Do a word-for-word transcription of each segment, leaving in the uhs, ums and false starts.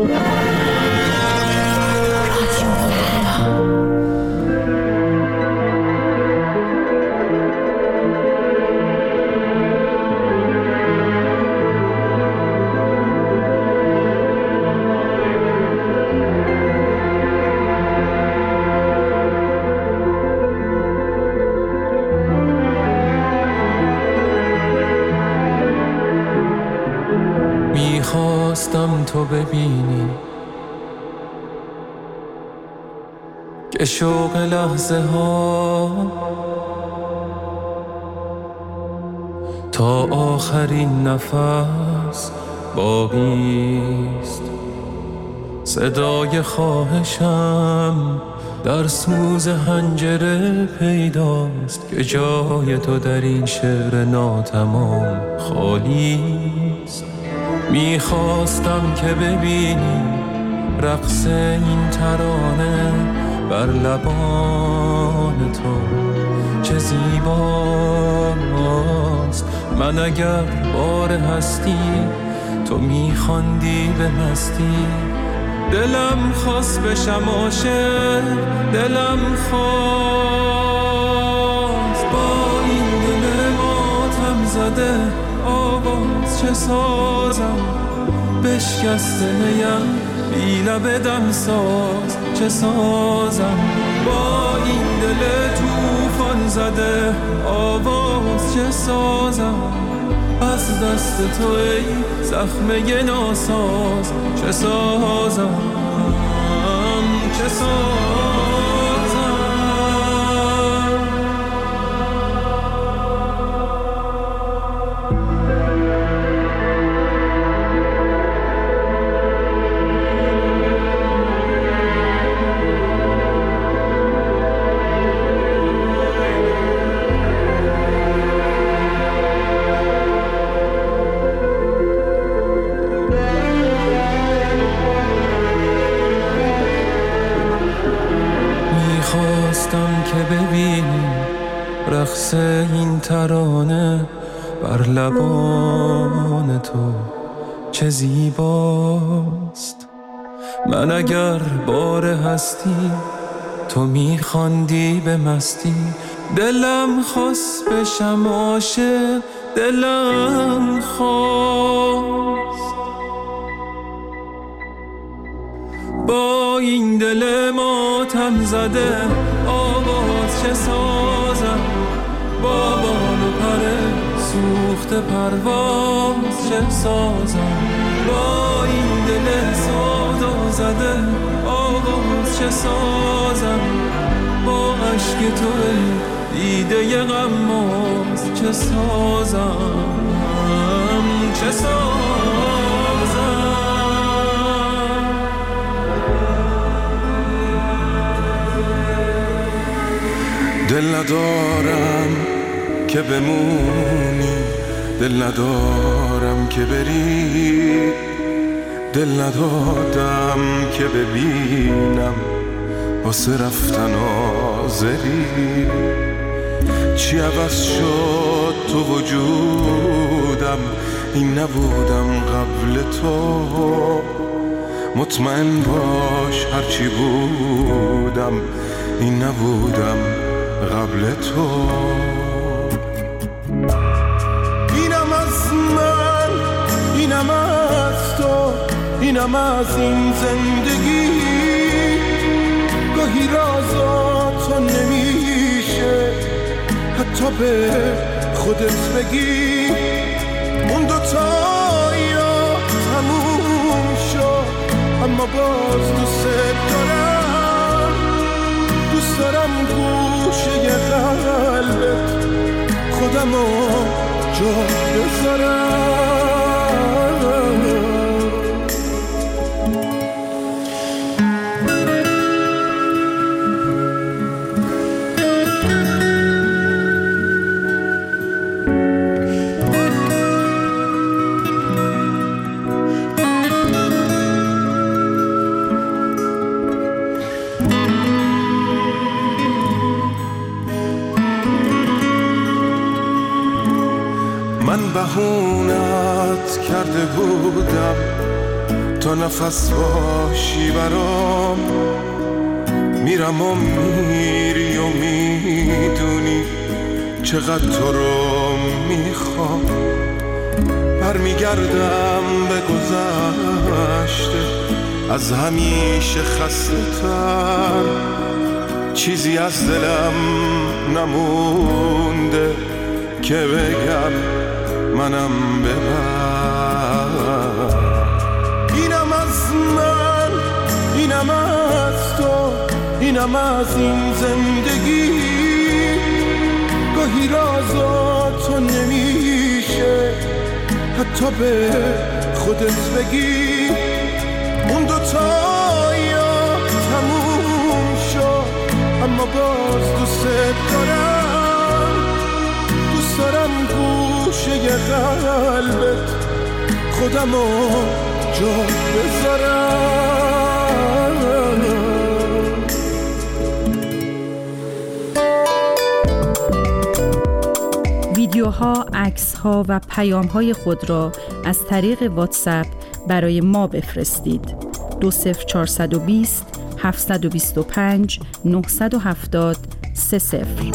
میخواستم تو ببینی که شوق لحظه ها تا آخرین نفس باقیست. صدای خواهشم در سوز حنجره پیداست که جای تو در این شعر ناتمام خالیست. میخواستم که ببینی رقص این ترانه بر لبان تو چه زیباست. من اگر بار هستی تو میخواندی به مستی، دلم خواست بشم عاشق، دلم خواست با این دل ماتم زده آواز چه سازم. بشکسته نیم بی لب دم ساز چه سازم. با این دل توفان زده آواز چه سازم. از دست تو ای زخمه ناساز چه سازم چه سازم. میخواستم که ببینی رقص این ترانه بر لبان تو چه زیباست. من اگر بار هستی تو میخواندی به مستی، دلم خواست بشم عاشق، دلم خواست با این دل ماتم زده آواز چه سازم. با بال و پر سوخت پرواز چه سازم. با این دل سودا زده آواز چه سازم. با عشق تو دیده غماز چه سازم چه سازم. دل ندارم که بمونی، دل ندارم که بری، دل ندادم که ببینم واسه رفتن آزری. چی عوض شد تو وجودم، این نبودم قبل تو. مطمئن باش هرچی بودم این نبودم قبل تو. اینم از من، اینم از تو، اینم از این زندگی. گاهی رازا تو نمیشه حتی به خودت بگی. اون دوتایا تموم شد اما باز دوست دارم. دوست دارم گوشه قلبت خودمو جا بذارم. من بهونت کرده بودم تا نفس باشی برام، میرم و میری و میدونی چقدر تو رو میخوام. برمیگردم به گذشته از همیشه خسته تر، چیزی از دلم نمونده که بگم منم ببر. اینم از من، اینم از تو، اینم از این زندگی. گاهی رازا تو نمیشه حتی به خودت بگی. اون دوتا یا تموم شد اما باز دوست دارم. دوست دارم گوشه قلبت خودمو جا بذارم. ویدیوها، عکس‌ها و پیام‌های خود را از طریق واتساپ برای ما بفرستید. دو صفر چهارصد و بیست هفتصد و بیست و پنج نهصد و هفتاد سه صفر.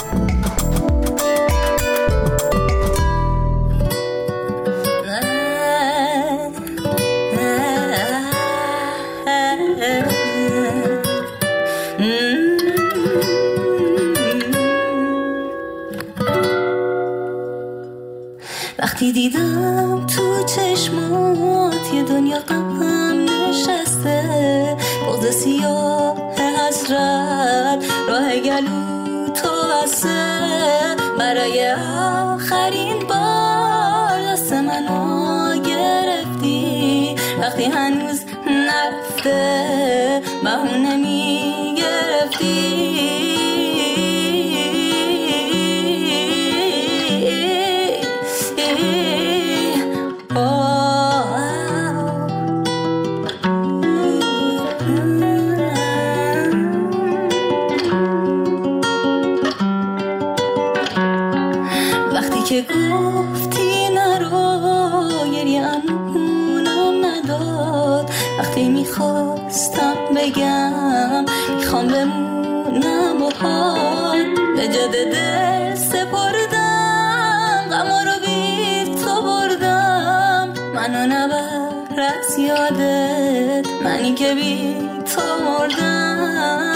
وقتی دیدم تو چشمات یه دنیا غم نشسته، بغض سیاه حسرت راه گلو تو بسته، برای آخرین بار دست منو گرفتی. وقتی هنوز نرفته بهونه میگرفتی. که گفتی نرو گریه امونم نداد. وقتی میخواستم بگم میخوام بمونم باهات، به جد دل سپردم غما رو بی تو بردم. منو نبر از یادت، منی که بی تو مردم.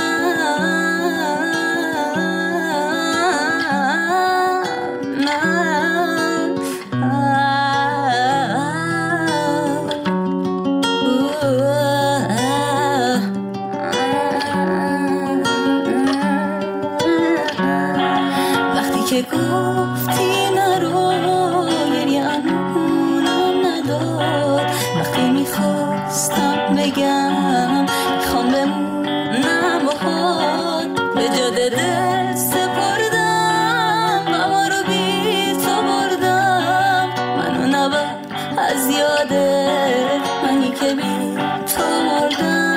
که گفتی نرو گریه امونم نداد. وقتی میخواستم بگم میخوام بمونم باهات، به جد دل سپردم غما رو بی تو بردم. منو نبر از یادت، منی که بی تو مردم.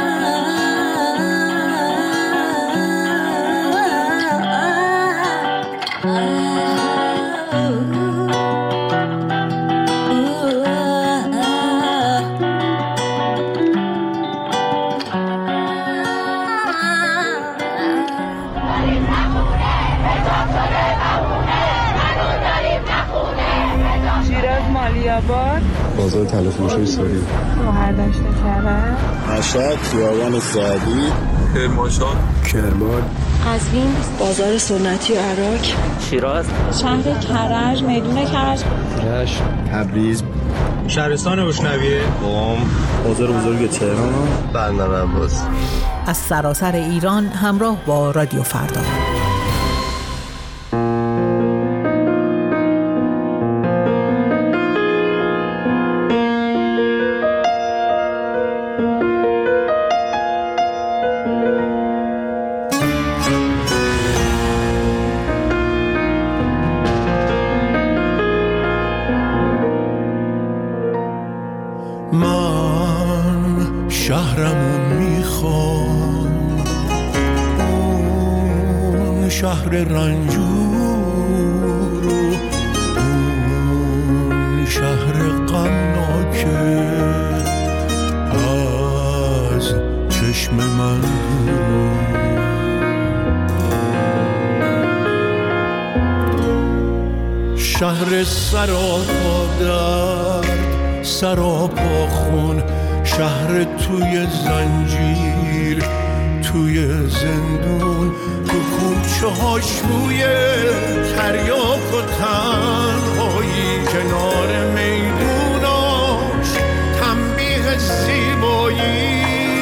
بازار تلفروشی سوری، مهردشت کرد، مشهد، خیابان سعدی، کرمانشاه، کرمان، قزوین، بازار سنتی و عراق، شیراز، شهر کرج، میدون کرج، رشت، تبریز، شهرستان روشنویه، قم، بازار بزرگ تهران، بندر عباس. از سراسر ایران همراه با رادیو فردا. من شهرمون میخوام، اون شهر رنجور و اون شهر غمناکه. شهر سراپا درد سراپا خون، شهر توی زنجیر توی زندون، تو کوچه هاش بوی تریاک و تنهایی، کنار میدوناش تنبیه زیبایی.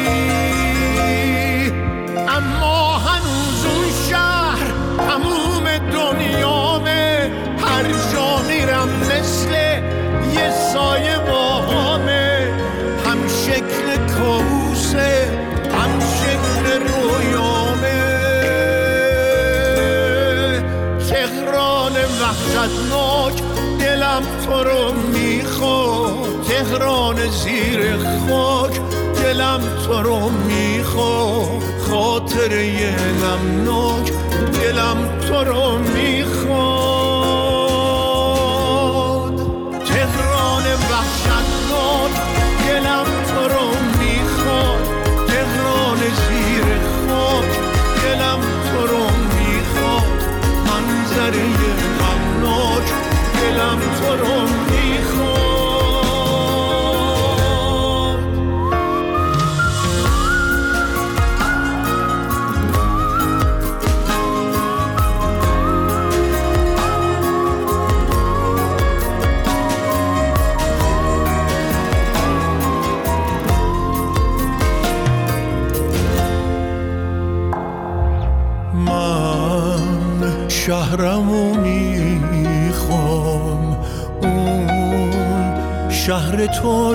اما هنوز اون شهر تموم دنیامه، هر جا میرم مثل یه سایه باهامه، هم شکل کابوسه هم شکل رویامه. تهران وحشتناک دلم تو رو میخواد، تهران زیر خاک دلم تو رو میخواد، خاطره غمناک دلم تو رو میخواد. تهران وحشتناک دلم تو رو میخواد، تهران زیر خاک دلم تو رو میخواد، منظره غمناک دلم تو رو میخواد. شهرمو میخوام، اون شهر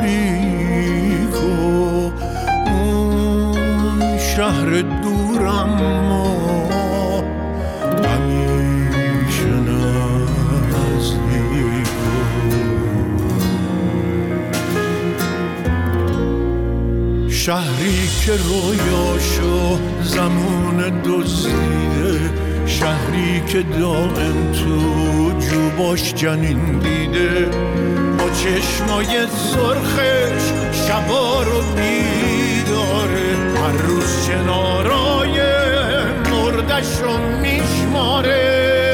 تاریکو، اون شهر دورم ما همیشه نزدیکو. شهری که رویاشو زمان دزدیده، شهری که دائم تو جوباش جنین دیده، با چشمای سرخش شبا رو بیداره، هر روز کنارای مردش رو میشماره.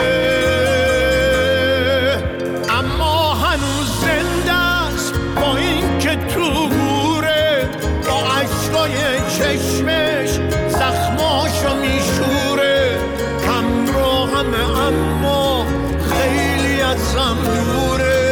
اما هنوز زنده است با این که تو گوره، با عشقای چشمش زخماشو میشوره. اما خیلی ازم دوره.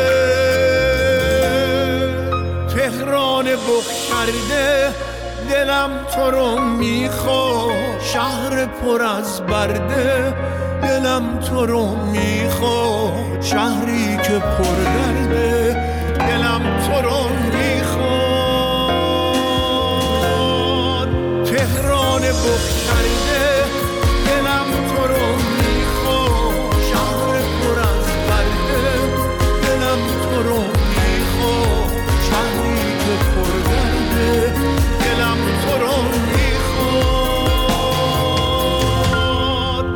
تهران بخشرده دلم تو رو میخواد، شهر پر از برده دلم تو رو میخواد، شهری که پر درده دلم تو رو میخواد. تهران بخشرده دلم تو رو میخواد، شهر پر از برده دلم تو رو میخواد، شهری که پر درده دلم تو رو میخواد.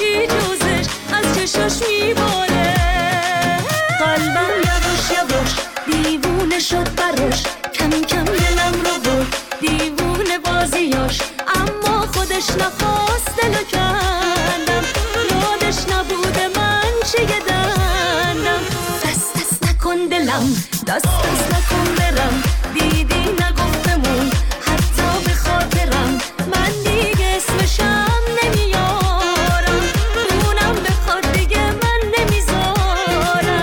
هیچی جوزش از چشاش میباره. قلبم یواش یواش دیوونه شد براش، کم کم دلم رو برد دیوونه بازیاش. اما خودش نخواست دلو کندم، یادش نبوده من چه دندم. دست دست نکن دلم، دست دست نکن برم، دیدی نگفتمون حتی به خاطرم. من دیگه اسمشم نمیارم، اونم بخواد دیگه من نمیذارم.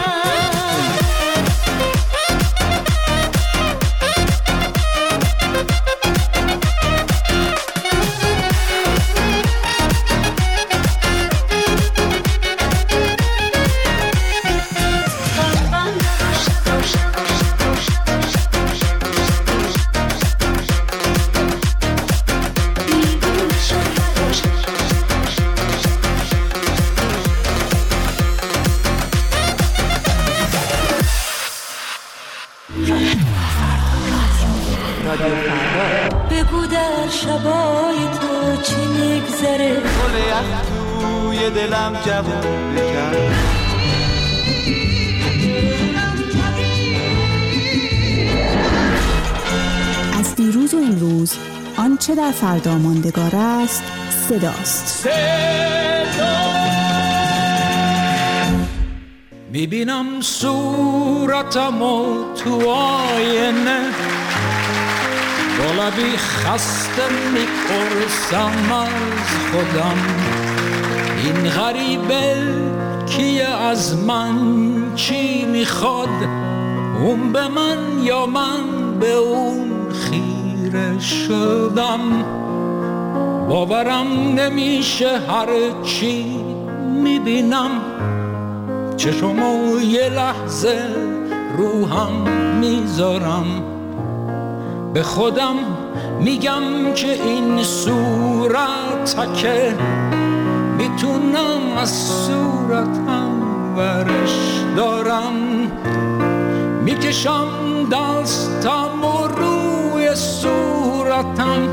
بگو در شبای تو چی میگذره، گل یخ توی دلم جوون بکن. از دیروز و امروز آنچه در فردا ماندگار است صداست. صدا میبینم صورتمو تو آینه، با لبی خسته میپرسم از خودم این غریبه کیه، از من چی میخواد، اون به من یا من به اون خیره شدم. باورم نمیشه هر چی میبینم، چشمو یه لحظه روحم میذارم. به خودم میگم که این صورت که میتونم از صورتم ورش دارم. میکشم دستم و روی صورتم،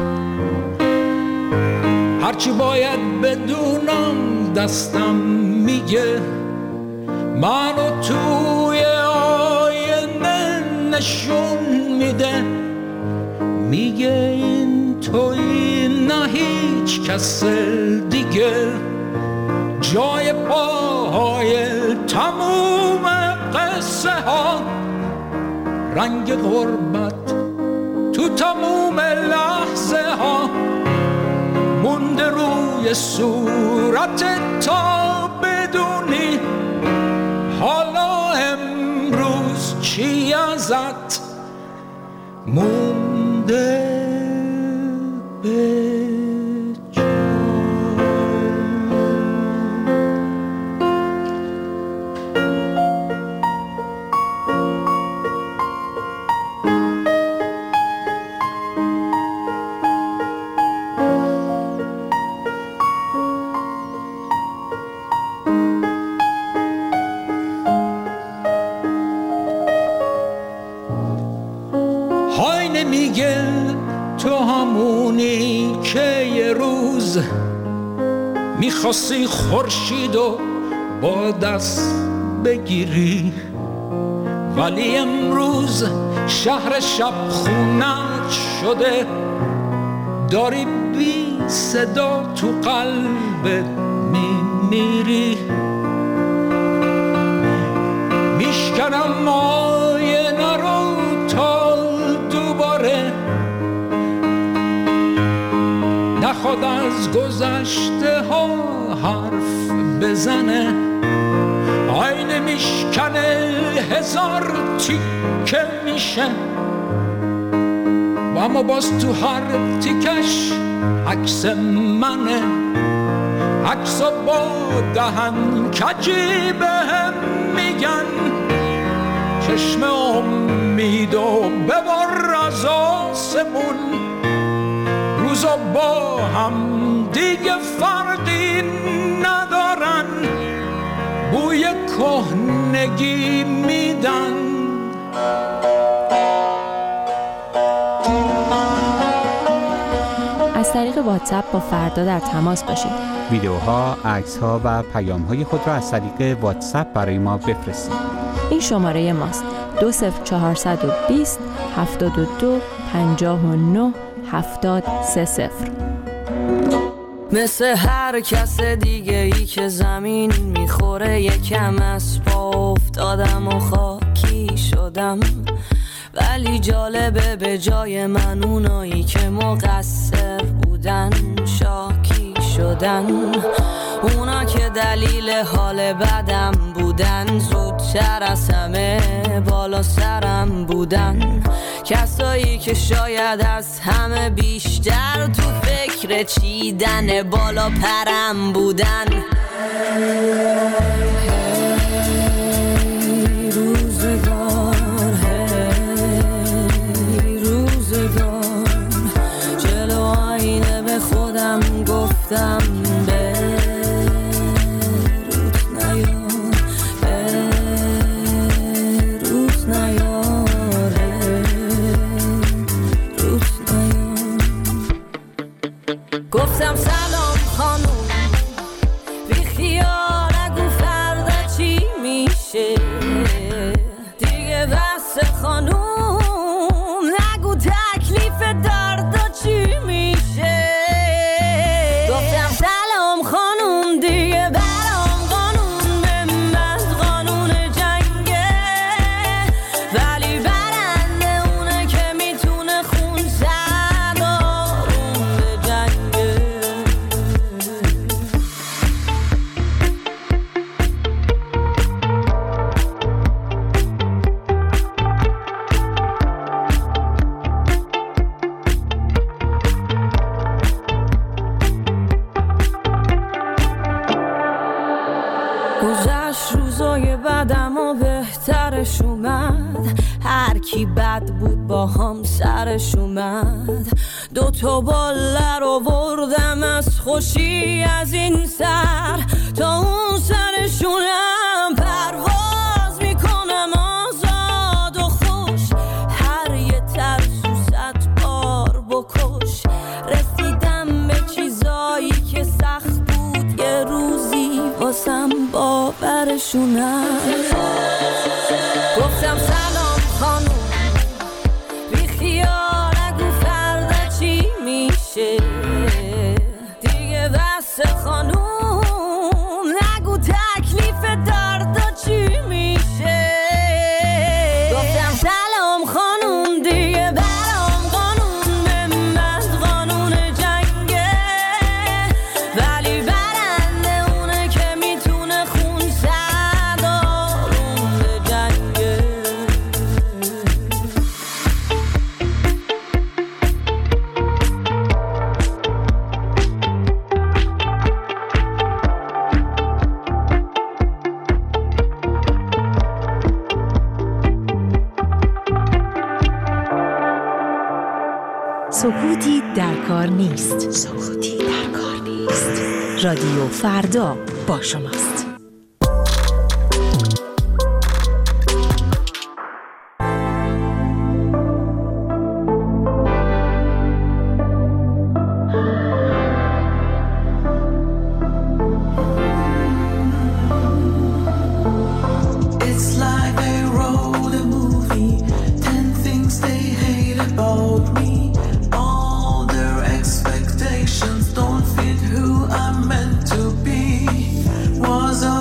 هرچی باید بدونم دستم میگه. منو توی آینه نشون میده، میگه این توی نه هیچ کس دیگه. جای پاهای تموم قصه ها، رنگ غربت تو تموم لحظه ها، مونده روی صورت تا بدونی حالا امروز چی ازت مونده به میگه تو همونی که یه روز میخواستی خورشید و با دست بگیری، ولی امروز شهر شب خونت شده، داری بی صدا تو قلبت میمیری. میشکنم آینه رو تا دوباره نخواد از گذشته ها حرف بزنه. آینه میشکنه هزار تیکه میشه، و اما باز تو هر تیکش عکس منه. عکسا با دهن کجی بهم میگن چشم امید و ببر از آسمون. روزا با هم دیگه فرقی ندارن، بوی کهنگی میدن. از طریق واتساپ با فردا در تماس باشید. ویدیوها، عکس‌ها و پیام‌های خود را از طریق واتساپ برای ما بفرستید. این شماره ماست: دو صفر چهارصد و بیست هفتاد و دو پنجاه و نه هفتاد سه صفر. مثل هر کس دیگه ای که زمین میخوره یکم از پا افتادم و خاکی شدم، ولی جالبه به جای من اونایی که مقصر بودن شاکی شدن. اونا که دلیل حال بدم بودن زودتر از همه بالا سرم بودن. کسایی که شاید از همه بیشتر تو فکر چیدن بالا پرم بودن. هی روزگار، هی روزگار، جلو آینه به خودم گفتم به گفتم سلام خانوم، بی خیال نگو فردا چی میشه دیگه، بس خانوم نگو تکلیف دردا چی میشه. گفتم سلام خانوم، دیگه برام قانون به من قانون جنگه، ولی برنده اونه که میتونه خون زد آروم به جنگه. گذشت روزای بدم و بهترش اومد، هر کی بد بود با هم سرش اومد. دو تا باله رو بردم از خوشی از این سر تا اون سرشونم پرواز میکنم آزاد و خوش. هر یه ترسو صد بار بکش، رسیدم به چیزایی که سخت بود یه روزی واسم باورشونم. گفتم سلام خانوم، بی خیال نگو فردا چی میشه دیگه، بس خانوم نگو تکلیف دردا چی میشه. گفتم سلام خانوم، دیگه برام قانون به من قانون جنگه، ولی برنده اونه که میتونه خون زد آروم به جنگه. سکوتی در کار نیست. سکوتی در کار نیست. رادیو فردا با شماست. Was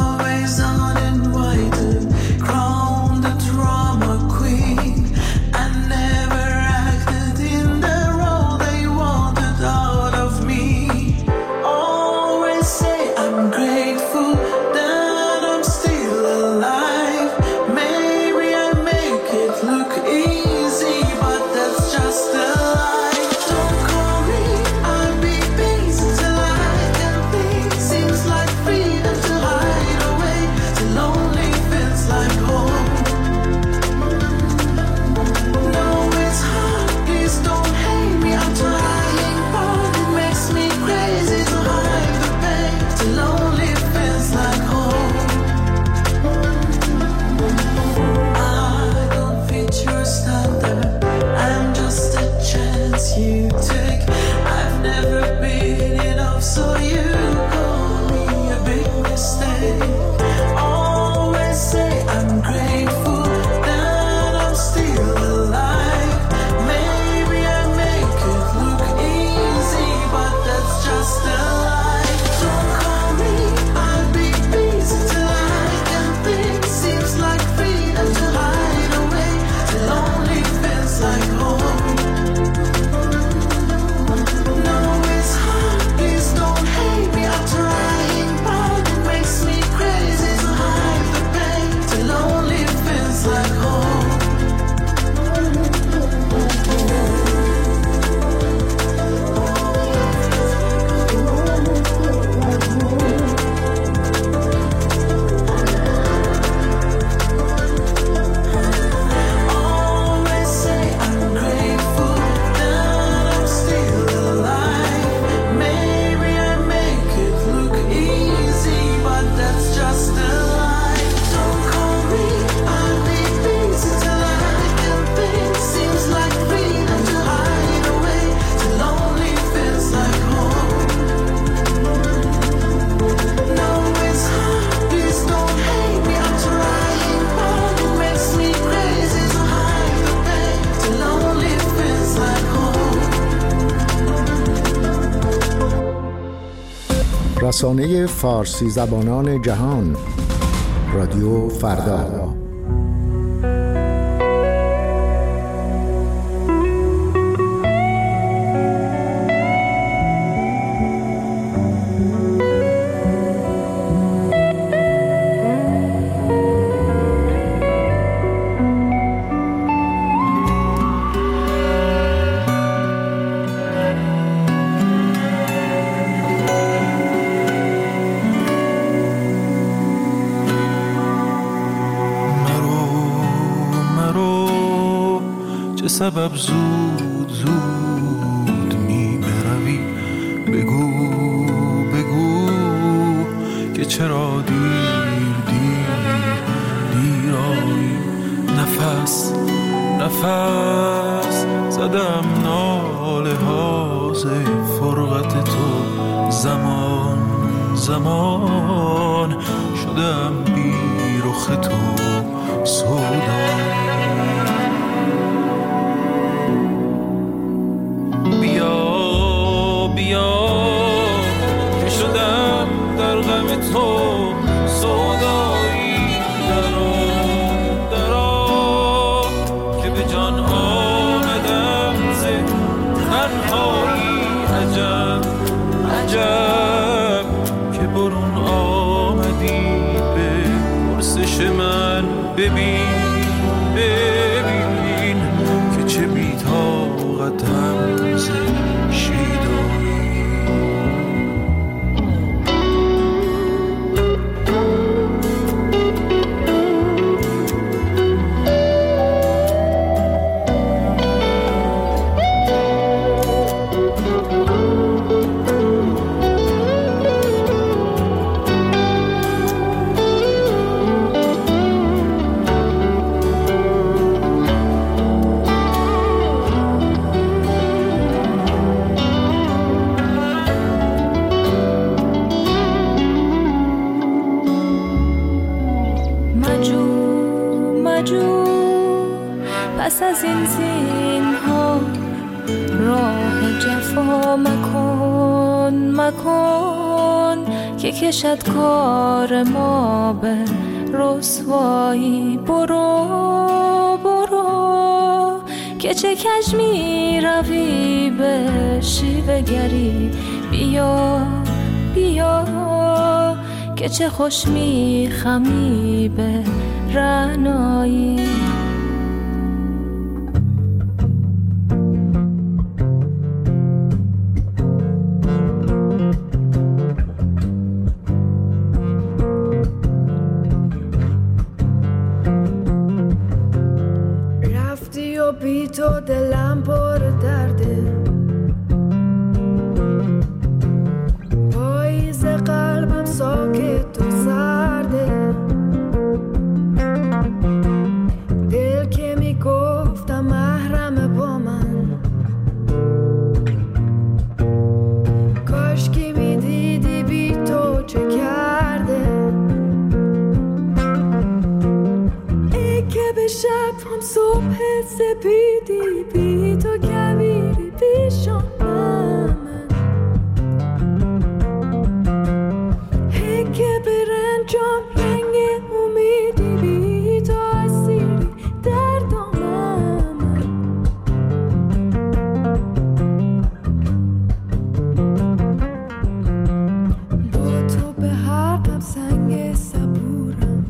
رسانه فارسی زبانان جهان، رادیو فردا. سبب زود زود می بروی، بگو بگو که چرا دیر دیر دیر آیی. نفس نفس زدم ناله ها ز فرقت تو، زمان زمان شدم بی رخ تو سودا. تو سودایی درا درا که به جان آمدم ز تنهایی. عجب عجب که برون آمدی به پرسش من. ببین ببین که چه بی طاقتم ز شیدایی. پس از این زینها راه جفا مکن مکن که کشد کار ما به رسوایی. برو برو که چه کج می روی به شیوه گری. بیا بیا که چه خوش می خمی به رعنایی. بی تو دلم پر درده، پاییز قلبم ساکت و سرده. دل که می گفتم محرم با من، کاش که می دیدی بی تو چه کرده. ای که به شب هم صبح سپیدی، بی تو کویری پیشان من. هی که به رنجام رنگ امیدی، بی تو اسیری در دامن من. با تو به حرفم سنگ صبورم،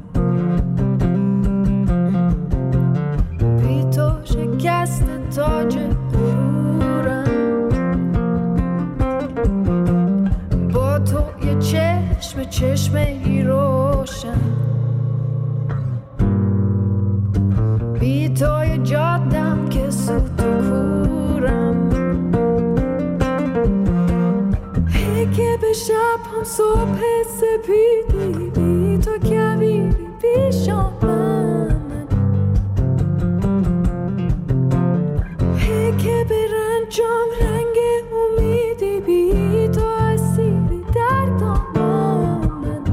بی تو شکست تاج غرورم. با تو یه چشم چشمه روشن، بی تو یه جادم که سوت و کورم. هی که به شب هم صبح سپیدی، بی تو کویری پیشان من. هی که به رنجام رنگ امیدی، بی تو اسیری در دامن من.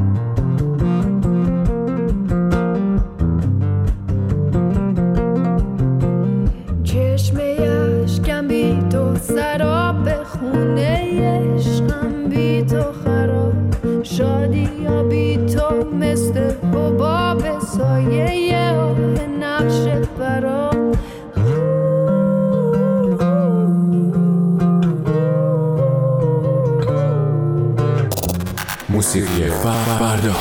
چشمه اشکم بی تو، سراب خونه عشقم بی تو خراب. مثل حباب سایه آه نقش برام موسیقی فردا.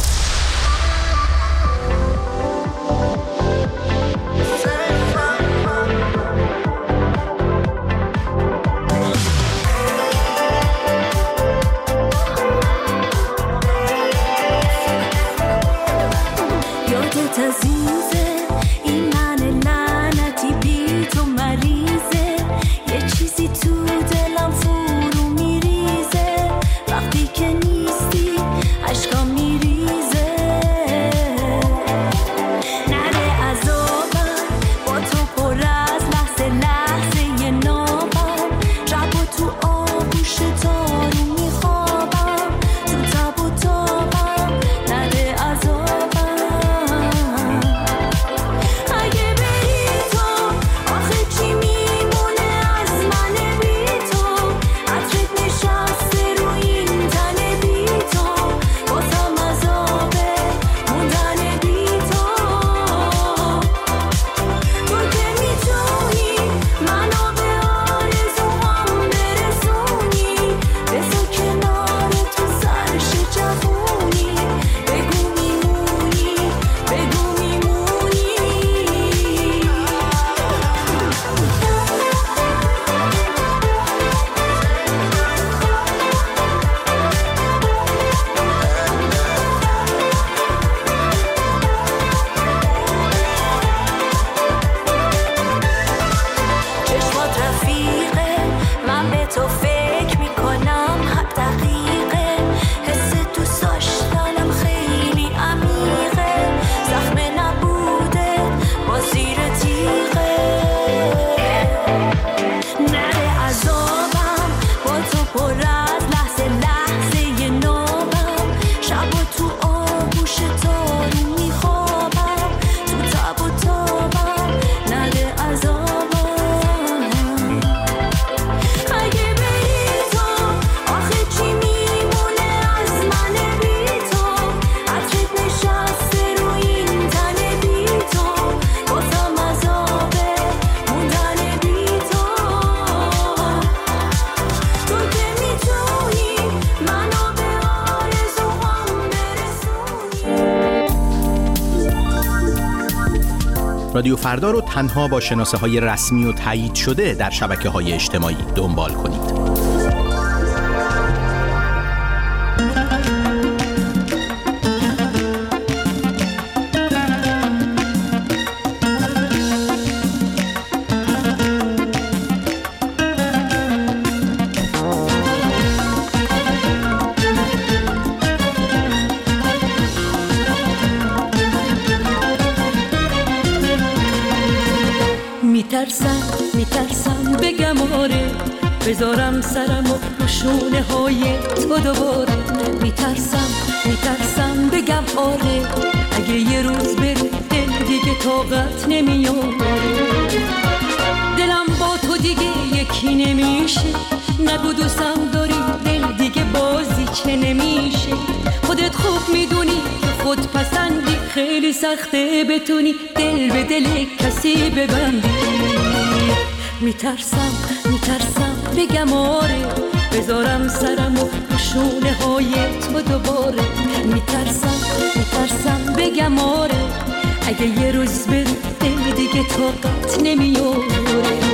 رادیو فردا رو تنها با شناسه های رسمی و تایید شده در شبکه های اجتماعی دنبال کنید. میترسم میترسم بگم آره، بذارم سرم و روشونه های تو دوباره. میترسم میترسم بگم آره، اگه یه روز بری دل دیگه طاقت نمیاره. دلم با تو دیگه یکی نمیشه، نگو دوستم داری دل دیگه بازی چه نمیشه. خودت خوب میدونی که خود پسندی، خیلی سخته بتونی دل به دل کسی ببندی. میترسم میترسم بگم آره، بذارم سرم و روشونه های تو دوباره. میترسم میترسم بگم آره، اگه یه روز بری دل دیگه طاقت نمیاره.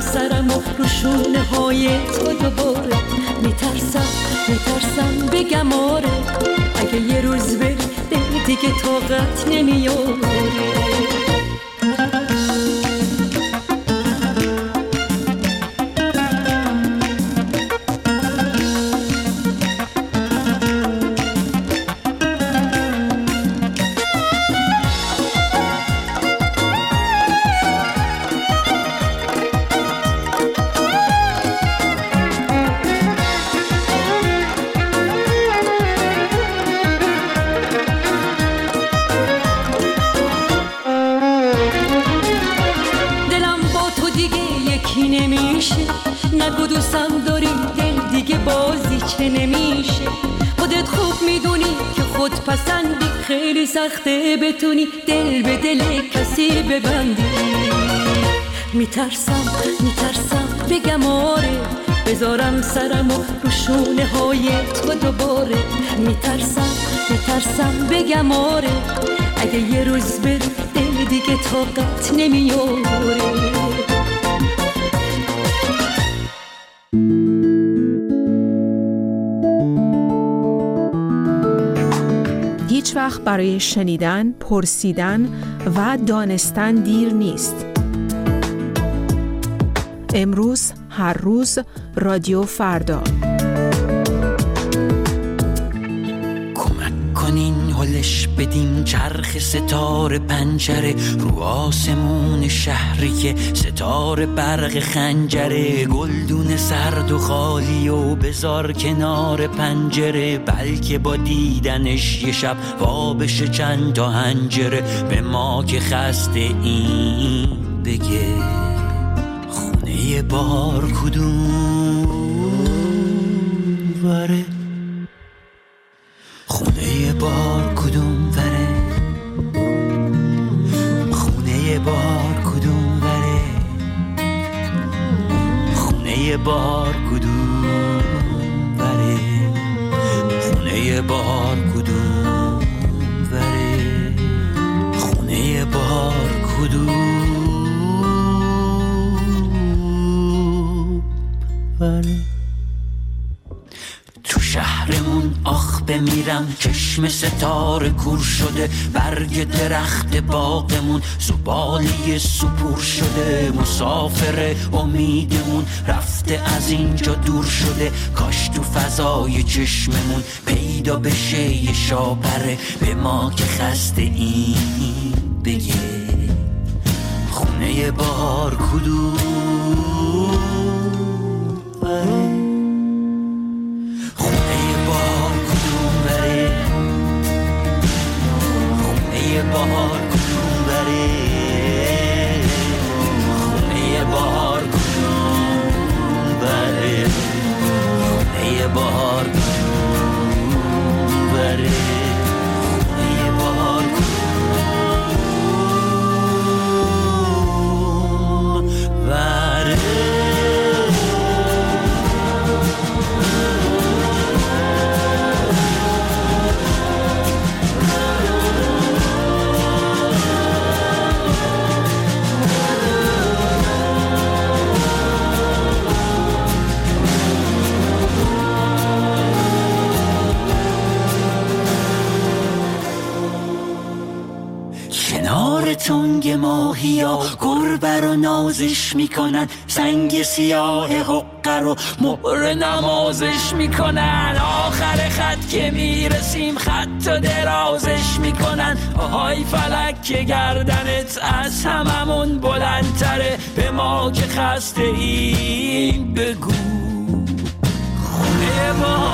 سرم و روشونه های تو دوباره. میترسم میترسم بگم آره، اگه یه روز بری دل دیگه طاقت نمیاره. نگو دوستم داری دل دیگه بازی چه نمیشه. خودت خوب میدونی که خود پسندی، خیلی سخته بتونی دل به دل کسی ببندی. میترسم میترسم بگم آره، بذارم سرم و روشونه های تو دوباره. میترسم میترسم بگم آره، اگه یه روز بری دل دیگه طاقت نمیاره. هیچ وقت برای شنیدن، پرسیدن و دانستن دیر نیست. امروز، هر روز، رادیو فردا. کمک کنین هلش بدیم چرخ ستاره پنجره رو آسمون شهری که ستاره برق خنجره. گلدون سرد و خالی و بذار کنار پنجره، بلکه با دیدنش یه شب وا بشه چند تا هنجره. به ما که خسته این بگه خونه بار کدوم وره، خونه بار کدوم وره، خونه بار کدوم وره، خونه بار کدوم وره، خونه بار کدوم وره، خونه بار کدوم وره. تو شهرمون آخ بمیرم، چشم ستاره کور شده، برگ درخت باغمون زباله سپور شده. مسافر امیدمون رفته از اینجا دور شده، کاش تو فضای چشممون پیدا بشه یه شاپره. به ما که خسته این بگه خونه بار کدوم وره، خونه بار کدوم وره، خونه بار کدوم وره، خونه بار کدوم وره، خونه بار کدوم وره، خونه بار کدوم وره. کنار تنگ ماهیا گربه رو نازش میکنن، سنگ سیاه حقه رو مهر نمازش میکنن. آخر خط که میرسیم خط و درازش میکنن. آهای فلک که گردنت از هممون بلندتره، به ما که خسته این بگو خونه ما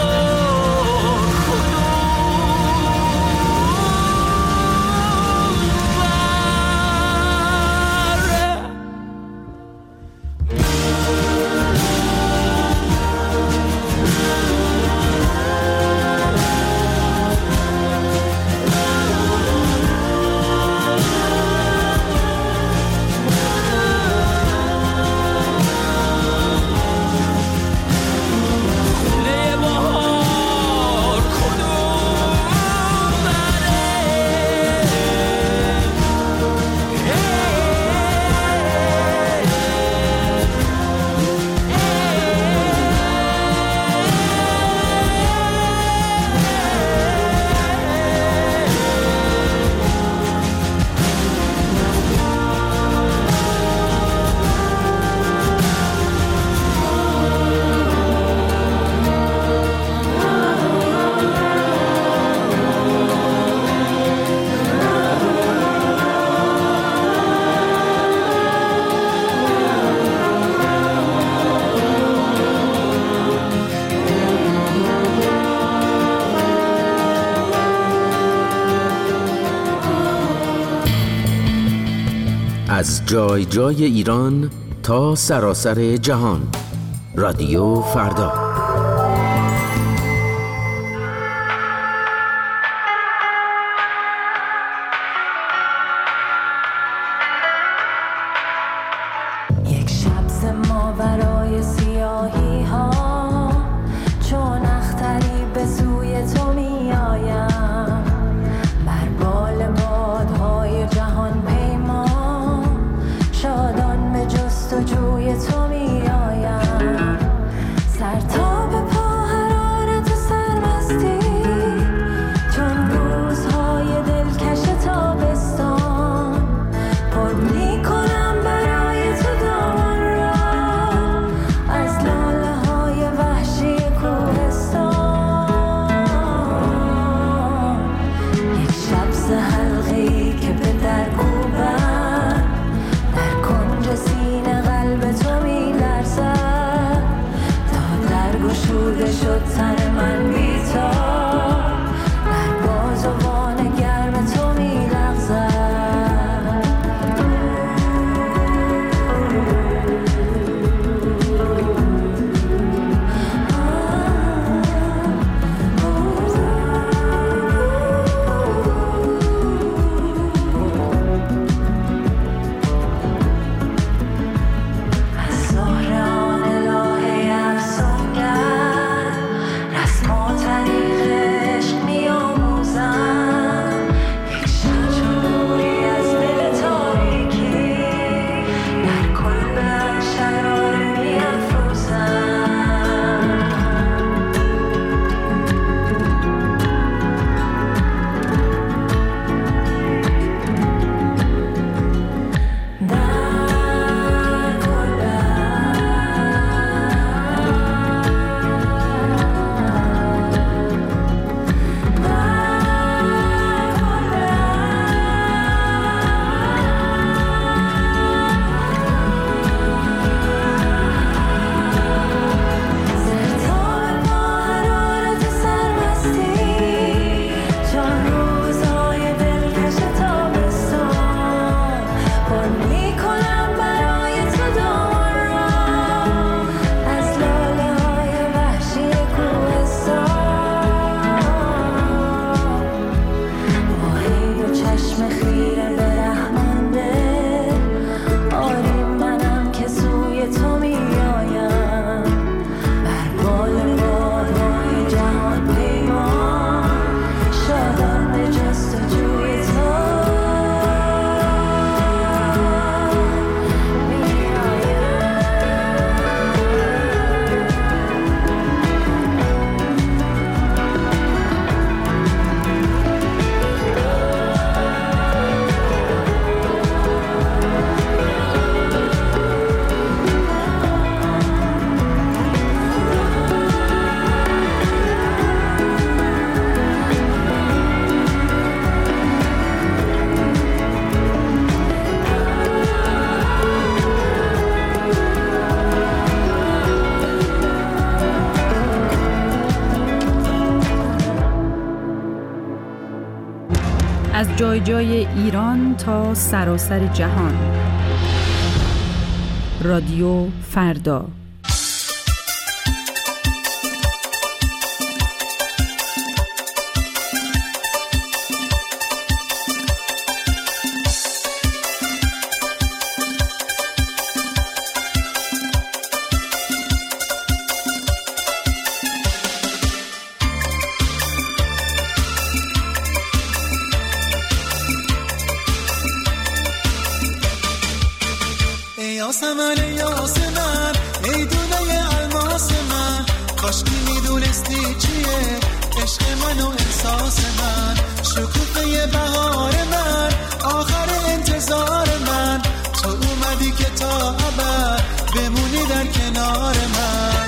خونه بار از جای جای ایران تا سراسر جهان. رادیو فردا. یک شب ز ماورای سیاهی ها چون اختری به سوی تو می آیم، بر بال بادهای جهان پیما شادان به جستجوی تو می آیم. سر تا به پا حرارت و سرمستی چون روزهای دلکش تابستان پر می کنم برای تو دامان را از لاله های وحشی کوهستان. یک شب ز حلقه‌ای که به در کوبم در کنج سینه قلب تو می لرزد تا در گشوده شد تن من بی‌تاب در بازوان گرم تو می لغزد. از جای جای ایران تا سراسر جهان. رادیو فردا. یاسمن یاسمن ای دونه الماس من، کاش که میدونستی چیه عشق من و احساس من، شکوفه بهار من، آخر انتظار من، تو اومدی که تا ابد بمونی در کنار من.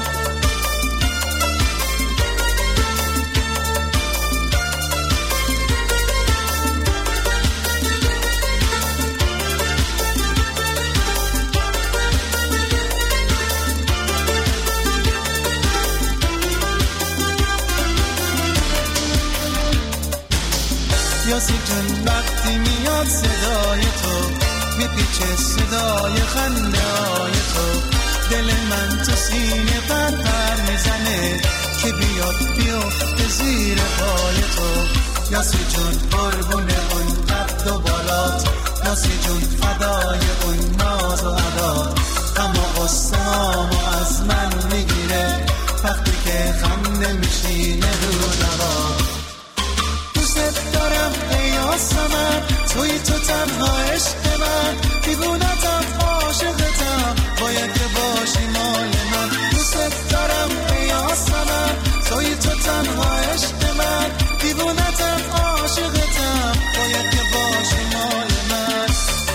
یاسی جون وقتی میاد صدای تو میپیچه صدای خنده های تو، دل من تو سینه پر پر میزنه که بیاد بیفته زیر پای تو. یاسی جون قربون اون قد و بالات، یاسی جون فدای اون ناز و عدات، اما قصه‌امو از من میگیره وقتی که خنده میشینه رو لبات. دوست دارم ای آسمان، توی تو تنها عشق من، دیوونتم عاشقتم، باید که باشی مال من. دوست دارم ای آسمان، توی تو تنها عشق من، دیوونتم عاشقتم، باید که باشی مال من.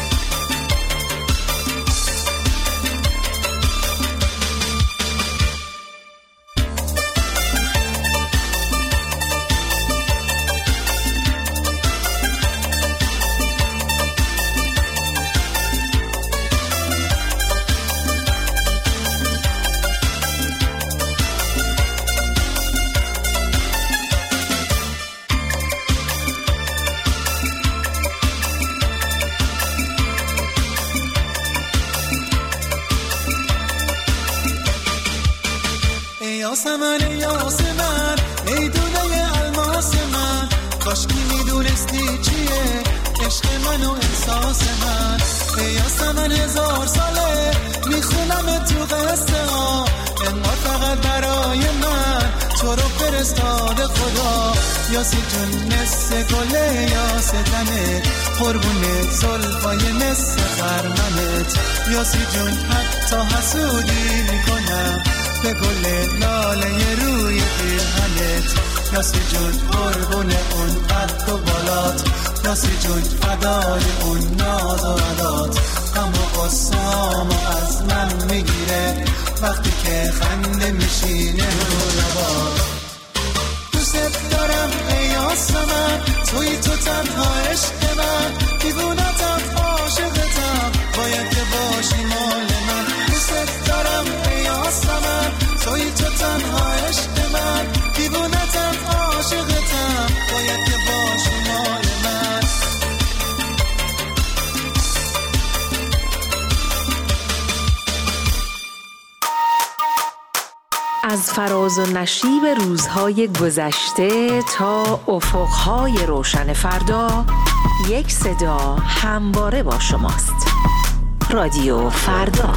یاسمن یاسمن ای دونه الماس من، کاش که میدونستی چیه عشق من و احساس من. ای یاسمن هزار ساله میخونم تو قصه ها، انگار فقط برای من تو رو فرستاده خدا. یاسی جون نسه گله یاستنه، قربون زلفای نسه خرمنت. یاسی جون حتی حسودی میکنم به گل لاله روی پیرهنت. یاسی جون قربون اون قد و بالات، یاسی جون فدای اون ناز و عدات، اما قصه‌امو از من میگیره وقتی که خنده میشینه رو لبات. دوست دارم ای آسمان، توی تو تنها عشق من، دیوونتم عاشقتم، باید که باشی مال من. دوست دارم ای آسمان، توی تو تنها عشق من، دیوونتم عاشقتم، باید که باشی مال من. از فراز و نشیب روزهای گذشته تا افقهای روشن فردا، یک صدا همواره با شماست. رادیو فردا.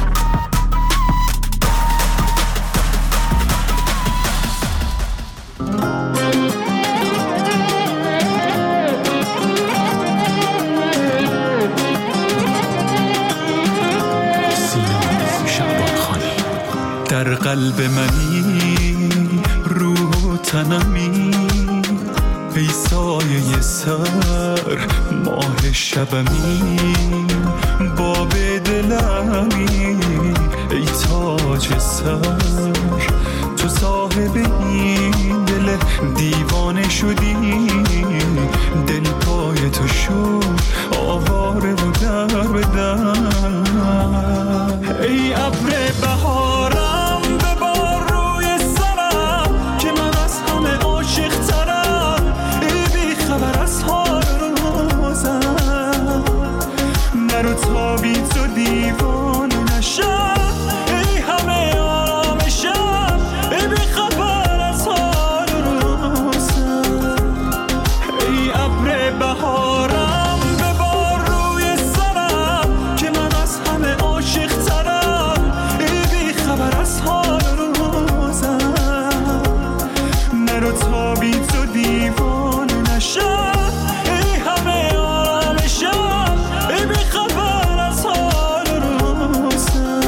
در قلب منی، روح و تنمی، ای سایه سر ماه شبمی، باب دلمی ای تاج سر، تو صاحب این دل دیوانه شدی، دل پای تو شد آواره و در بدر. ای ابر بهارم ببار روی سرم که من از همه عاشق ترم، ای بی خبر از حال روزم، نرو تا بی تو دیوانه نشم، ای همه آرامشم، ای بی خبر از حال روزم. ای ابر بهارم ببار روی سرم که من از همه عاشق ترم، ای بی خبر از حال روزم، نرو تا بی تو دیوانه نشم، ای همه آرامشم، ای بی خبر از حال روزم.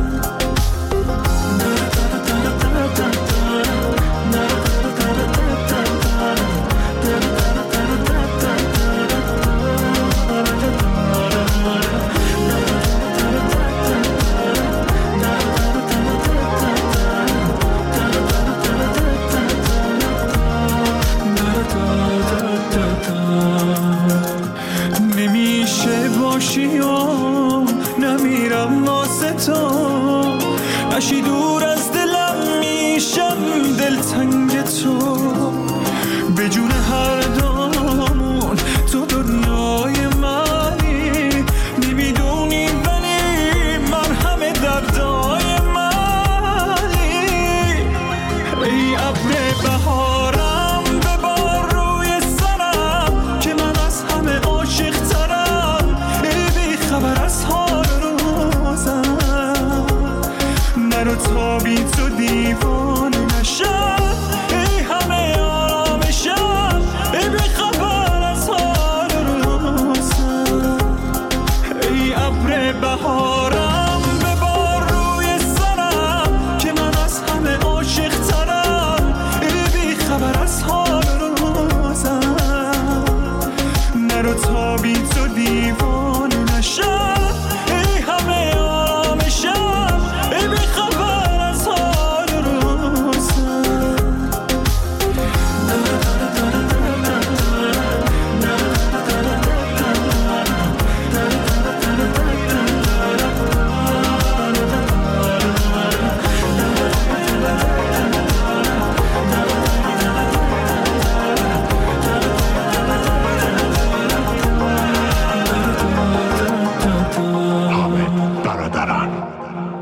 نمیشه باشی و نمیرم واسه تو، نشی دور از دلم میشم دلتنگ تو، به جون هر دامون تو دنیای منی، نمیدونم نرو تا بی تو دیوانه نشم، ای همه آرامشم، ای بی خبر از حال روزم، ای ابر بهارم ببار روی سرم که من از همه عاشق ترم، ای بی خبر از حال روزم، نرو تا بی تو دیوانه نشم، ای همه آرامشم، ای بی خبر از حال روزم. برادران